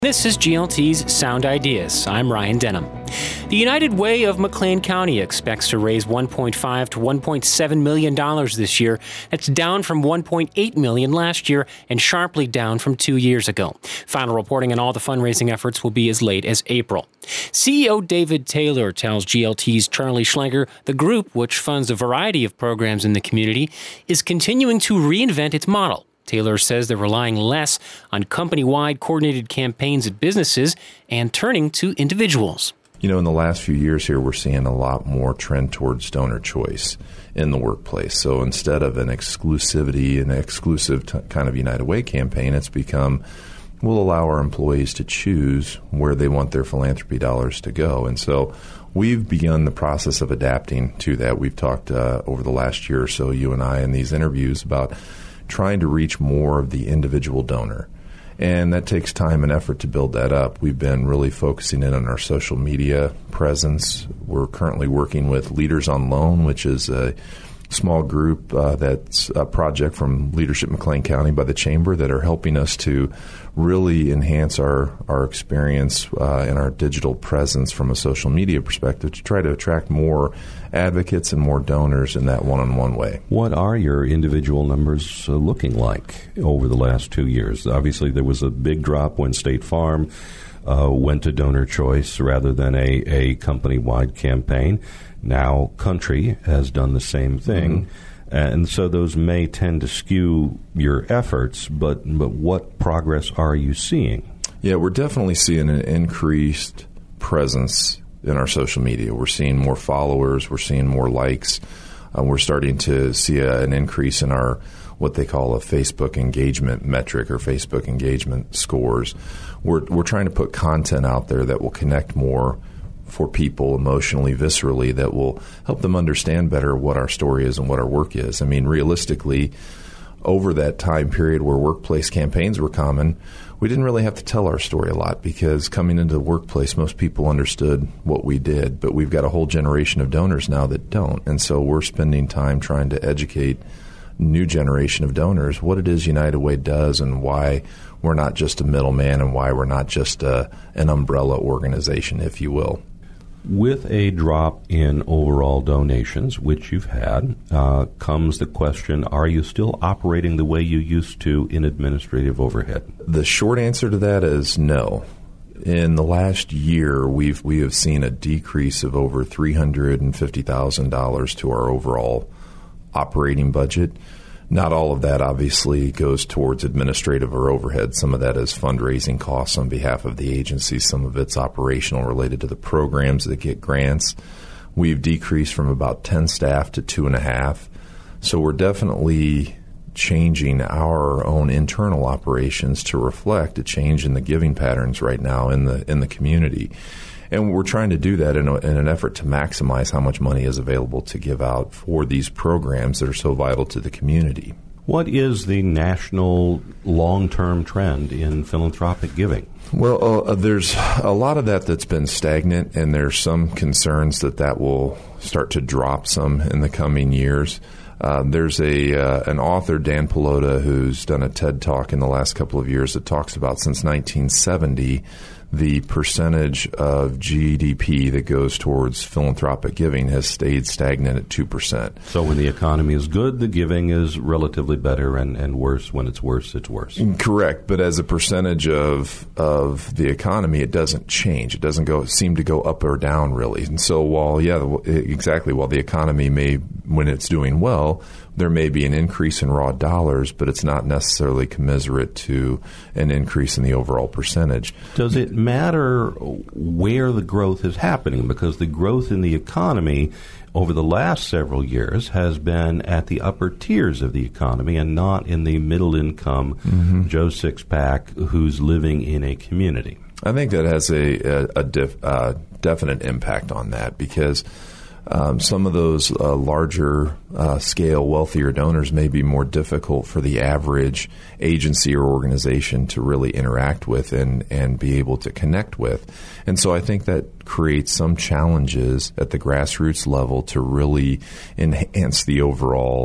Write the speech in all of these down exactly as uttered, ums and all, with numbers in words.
This is G L T's Sound Ideas. I'm Ryan Denham. The United Way of McLean County expects to raise one point five to one point seven million dollars this year. That's down from one point eight million dollars last year and sharply down from two years ago. Final reporting on all the fundraising efforts will be as late as April. C E O David Taylor tells G L T's Charlie Schlenker the group, which funds a variety of programs in the community, is continuing to reinvent its model. Taylor says they're relying less on company-wide coordinated campaigns at businesses and turning to individuals. You know, in the last few years here, we're seeing a lot more trend towards donor choice in the workplace. So instead of an exclusivity, an exclusive t- kind of United Way campaign, it's become, we'll allow our employees to choose where they want their philanthropy dollars to go. And so we've begun the process of adapting to that. We've talked uh, over the last year or so, you and I, in these interviews about trying to reach more of the individual donor. And that takes time and effort to build that up. We've been really focusing in on our social media presence. We're currently working with Leaders on Loan, which is a small group uh, that's a project from Leadership McLean County by the Chamber that are helping us to really enhance our, our experience uh, and our digital presence from a social media perspective to try to attract more advocates and more donors in that one-on-one way. What are your individual numbers uh, looking like over the last two years? Obviously, there was a big drop when State Farm uh, went to donor choice rather than a, a company-wide campaign. Now, Country has done the same thing. Mm-hmm. And so those may tend to skew your efforts, but but what progress are you seeing? Yeah, we're definitely seeing an increased presence in our social media. We're seeing more followers. We're seeing more likes. Uh, we're starting to see a, an increase in our what they call a Facebook engagement metric or Facebook engagement scores. We're we're trying to put content out there that will connect more for people emotionally, viscerally, that will help them understand better what our story is and what our work is. I mean, realistically, over that time period where workplace campaigns were common, we didn't really have to tell our story a lot because coming into the workplace, most people understood what we did. But we've got a whole generation of donors now that don't. And so we're spending time trying to educate new generation of donors what it is United Way does and why we're not just a middleman and why we're not just a, an umbrella organization, if you will. With a drop in overall donations, which you've had, uh, comes the question, are you still operating the way you used to in administrative overhead? The short answer to that is no. In the last year, we've we have seen a decrease of over three hundred fifty thousand dollars to our overall operating budget. Not all of that obviously goes towards administrative or overhead. Some of that is fundraising costs on behalf of the agency. Some of it's operational related to the programs that get grants. We've decreased from about ten staff to two and a half. So we're definitely changing our own internal operations to reflect a change in the giving patterns right now in the in the community. And we're trying to do that in, a, in an effort to maximize how much money is available to give out for these programs that are so vital to the community. What is the national long-term trend in philanthropic giving? Well, uh, there's a lot of that that's been stagnant, and there's some concerns that that will start to drop some in the coming years. Uh, there's a uh, an author, Dan Pelota, who's done a TED Talk in the last couple of years that talks about since nineteen seventy, the percentage of G D P that goes towards philanthropic giving has stayed stagnant at two percent. So when the economy is good, the giving is relatively better, and, and worse when it's worse, it's worse. Correct. But as a percentage of of the economy, it doesn't change. It doesn't go seem to go up or down, really. And so while, yeah, exactly, while the economy may, when it's doing well, there may be an increase in raw dollars, but it's not necessarily commensurate to an increase in the overall percentage. Does it matter where the growth is happening? Because the growth in the economy over the last several years has been at the upper tiers of the economy and not in the middle income mm-hmm. Joe Sixpack who's living in a community. I think that has a, a, a def, uh, definite impact on that because Um, some of those uh, larger uh, scale, wealthier donors may be more difficult for the average agency or organization to really interact with and, and be able to connect with. And so I think that creates some challenges at the grassroots level to really enhance the overall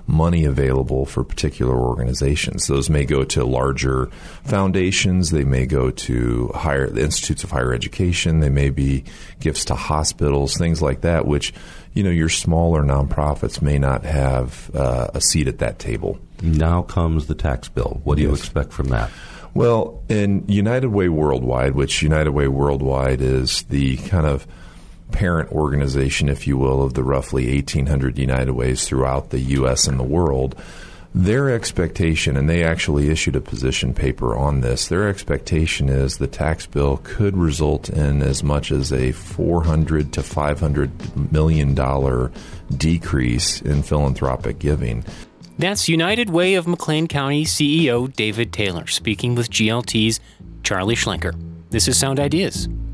money available for particular organizations. Those may go to larger foundations. They may go to higher the institutes of higher education. They may be gifts to hospitals, things like that, which, you know, your smaller nonprofits may not have uh, a seat at that table. Now comes the tax bill. What do Yes. you expect from that? Well, in United Way Worldwide, which United Way Worldwide is the kind of parent organization, if you will, of the roughly eighteen hundred United Ways throughout the U S and the world, their expectation, and they actually issued a position paper on this, their expectation is the tax bill could result in as much as a four hundred to five hundred million dollars decrease in philanthropic giving. That's United Way of McLean County C E O David Taylor speaking with G L T's Charlie Schlenker. This is Sound Ideas.